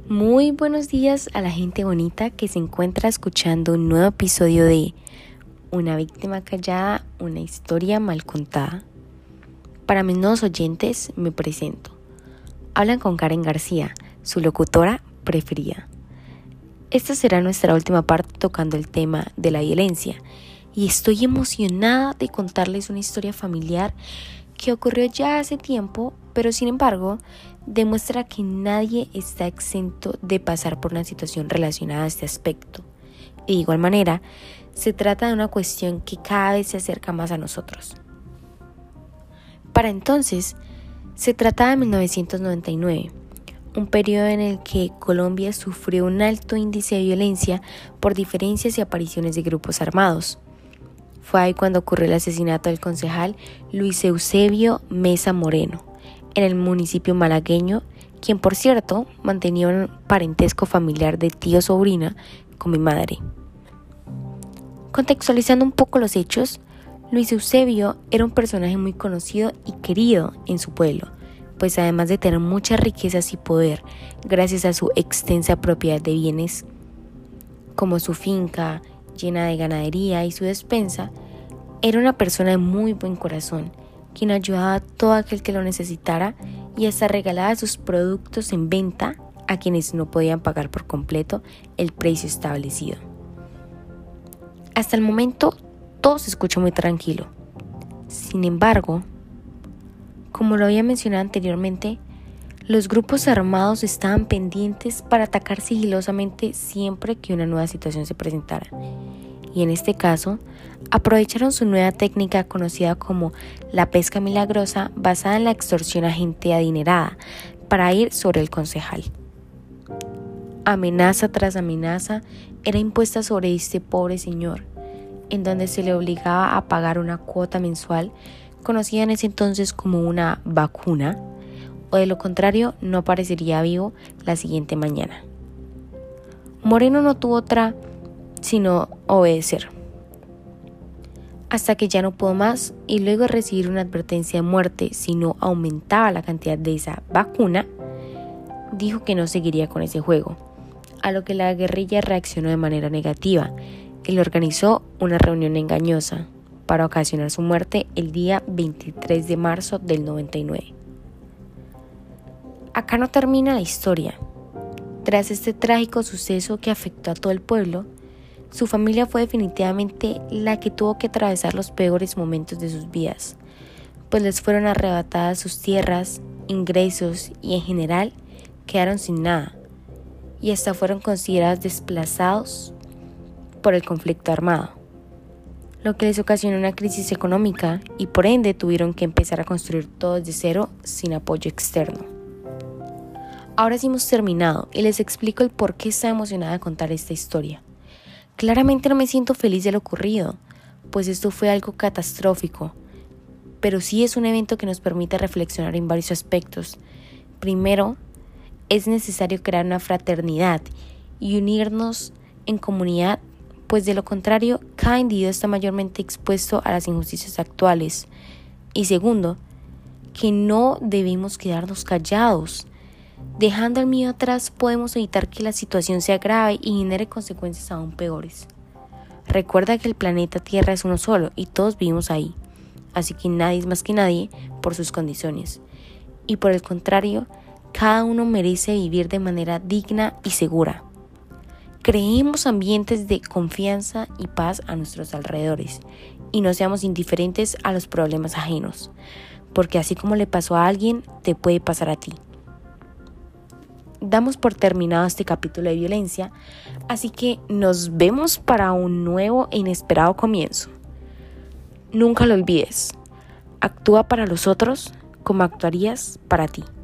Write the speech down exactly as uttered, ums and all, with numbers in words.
Muy buenos días a la gente bonita que se encuentra escuchando un nuevo episodio de Una víctima callada, una historia mal contada. Para mis nuevos oyentes me presento. Hablan con Karen García, su locutora preferida. Esta será nuestra última parte tocando el tema de la violencia y estoy emocionada de contarles una historia familiar que ocurrió ya hace tiempo, pero sin embargo demuestra que nadie está exento de pasar por una situación relacionada a este aspecto. De igual manera, se trata de una cuestión que cada vez se acerca más a nosotros. Para entonces, se trataba de mil novecientos noventa y nueve, un periodo en el que Colombia sufrió un alto índice de violencia por diferencias y apariciones de grupos armados. Fue ahí cuando ocurrió el asesinato del concejal Luis Eusebio Mesa Moreno, en el municipio malagueño, quien por cierto mantenía un parentesco familiar de tío-sobrina con mi madre. Contextualizando un poco los hechos, Luis Eusebio era un personaje muy conocido y querido en su pueblo, pues además de tener muchas riquezas y poder, gracias a su extensa propiedad de bienes, como su finca llena de ganadería y su despensa, era una persona de muy buen corazón, quien ayudaba a todo aquel que lo necesitara y hasta regalaba sus productos en venta a quienes no podían pagar por completo el precio establecido. Hasta el momento todo se escucha muy tranquilo. Sin embargo, como lo había mencionado anteriormente, los grupos armados estaban pendientes para atacar sigilosamente siempre que una nueva situación se presentara. Y en este caso, aprovecharon su nueva técnica conocida como la pesca milagrosa, basada en la extorsión a gente adinerada para ir sobre el concejal. Amenaza tras amenaza era impuesta sobre este pobre señor, en donde se le obligaba a pagar una cuota mensual, conocida en ese entonces como una vacuna, o de lo contrario no aparecería vivo la siguiente mañana. Moreno no tuvo otra sino obedecer, hasta que ya no pudo más y luego de recibir una advertencia de muerte si no aumentaba la cantidad de esa vacuna, dijo que no seguiría con ese juego, a lo que la guerrilla reaccionó de manera negativa y le organizó una reunión engañosa para ocasionar su muerte el día veintitrés de marzo del noventa y nueve. Acá no termina la historia. Tras este trágico suceso que afectó a todo el pueblo, su familia fue definitivamente la que tuvo que atravesar los peores momentos de sus vidas, pues les fueron arrebatadas sus tierras, ingresos y en general quedaron sin nada, y hasta fueron considerados desplazados por el conflicto armado, lo que les ocasionó una crisis económica y por ende tuvieron que empezar a construir todo desde cero sin apoyo externo. Ahora sí hemos terminado y les explico el por qué estoy emocionada de contar esta historia. Claramente no me siento feliz de lo ocurrido, pues esto fue algo catastrófico, pero sí es un evento que nos permite reflexionar en varios aspectos. Primero, es necesario crear una fraternidad y unirnos en comunidad, pues de lo contrario, cada individuo está mayormente expuesto a las injusticias actuales. Y segundo, que no debemos quedarnos callados. Dejando el miedo atrás podemos evitar que la situación se agrave y genere consecuencias aún peores. Recuerda que el planeta Tierra es uno solo y todos vivimos ahí, así que nadie es más que nadie por sus condiciones. Y por el contrario, cada uno merece vivir de manera digna y segura. Creemos ambientes de confianza y paz a nuestros alrededores y no seamos indiferentes a los problemas ajenos, porque así como le pasó a alguien, te puede pasar a ti. Damos por terminado este capítulo de violencia, así que nos vemos para un nuevo e inesperado comienzo. Nunca lo olvides, actúa para los otros como actuarías para ti.